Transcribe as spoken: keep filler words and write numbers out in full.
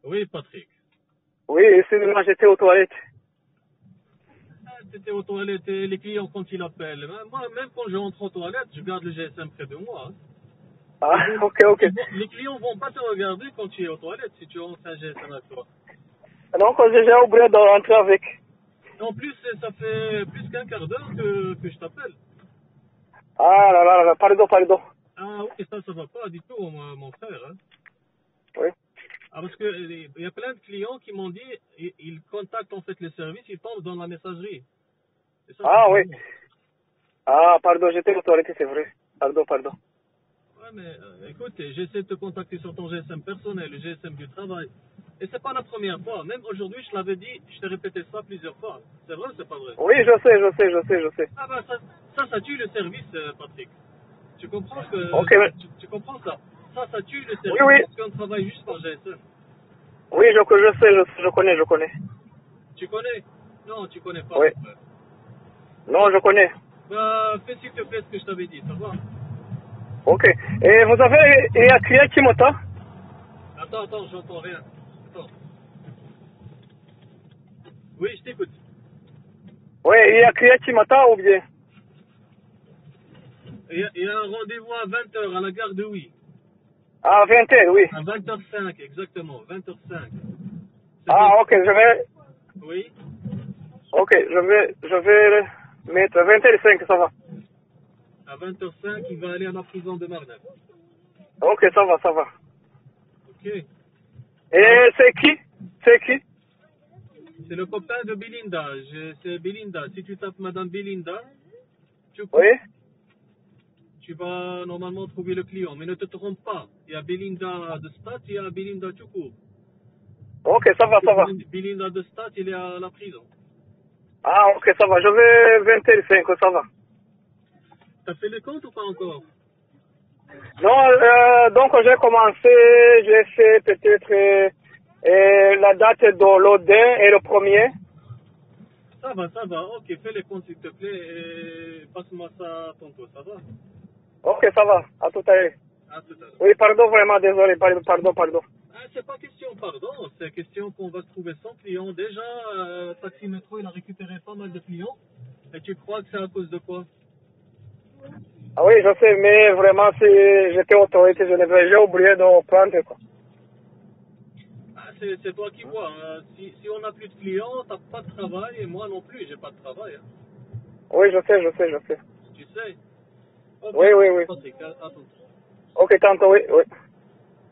Oui, Patrick. Oui, excusez-moi, j'étais aux toilettes. Ah, t'étais aux toilettes et les clients quand ils appellent. Moi, même quand je rentre aux toilettes, je garde le G S M près de moi. Hein. Ah, Ils vont- ok, ok. ils vont- les clients vont pas te regarder quand tu es aux toilettes si tu rentres un G S M à toi. Donc, j'ai déjà oublié de rentrer avec. En plus, ça fait plus qu'un quart d'heure que, que je t'appelle. Ah là là là, pardon, pardon. Ah oui, ça, ça va pas du tout, mon, mon frère. Hein. Oui. Ah, parce que euh, il y a plein de clients qui m'ont dit, ils, ils contactent en fait le service, ils tombent dans la messagerie. Et ça, c'est Ah pas oui. bon. Ah, pardon, j'étais aux toilettes, c'est vrai. Pardon, pardon. Ouais, mais euh, écoute, j'essaie de te contacter sur ton G S M personnel, le G S M du travail. Et c'est pas la première fois. Même aujourd'hui, je l'avais dit, je t'ai répété ça plusieurs fois. C'est vrai ou c'est pas vrai? Oui, je sais, je sais, je sais, je sais. Ah bah ça, ça, ça tue le service, euh, Patrick. Tu comprends que Ok, mais- tu, tu comprends ça? Ça, ça tue le oui, service oui. parce qu'on travaille juste par G S M. Oui, je, je sais, je, je connais, je connais. Tu connais? Non, tu connais pas, Oui. mon frère. Non, je connais. Bah, fais s'il te plaît ce que je t'avais dit, ça va? Ok. Et vous avez, il y a crié Kimota? Attends, attends, j'entends rien. Attends. Oui, je t'écoute. Oui, il y a crié Kimota ou bien? Il y, a, il y a un rendez-vous à vingt heures à la gare de Oui. À vingt heures, oui. À vingt heures cinq, exactement, vingt heures cinq. C'est bien. Ah, ok, je vais, Oui. ok, je vais, je vais mettre vingt heures cinq, ça va. À vingt heures cinq, il va aller à la prison de Marnay. Ok, ça va, ça va. Ok. Ah, Et c'est qui? C'est qui? c'est le copain de Belinda. Je- C'est Belinda. Si tu tapes Madame Belinda, tu Oui? coupes. Tu vas normalement trouver le client. Mais ne te trompe pas. Il y a Belinda de Stade, il y a Belinda tout court. Ok, ça va, ça va. Belinda de Stade, il est à la prison. Ah, ok, ça va. Je vais vingt heures cinq, ça va. T'as fait le compte ou pas encore? Non, euh, donc j'ai commencé, j'ai fait peut-être euh, euh, la date de l'Odin et le premier. Ça va, ça va. Ok, fais les comptes s'il te plaît et passe-moi ça tantôt. Ça va? Ok, ça va. À tout à l'heure. À tout à l'heure. Oui, pardon, vraiment, désolé, pardon, pardon, pardon. Ah, c'est pas question, pardon, c'est question qu'on va se trouver sans clients. Déjà, euh, Taxi Métro, il a récupéré pas mal de clients. Et tu crois que c'est à cause de quoi? Ah oui, je sais, mais vraiment, si j'étais autorité, je n'avais j'ai oublié de prendre, quoi. Ah, c'est c'est toi qui vois. Hein. Si, si on n'a plus de clients, t'as pas de travail et moi non plus, j'ai pas de travail. Hein. Oui, je sais, je sais, je sais. Tu sais. Ok, Oui, oui, oui. Patrick, à, à tout. Ok, tantôt, oui, oui.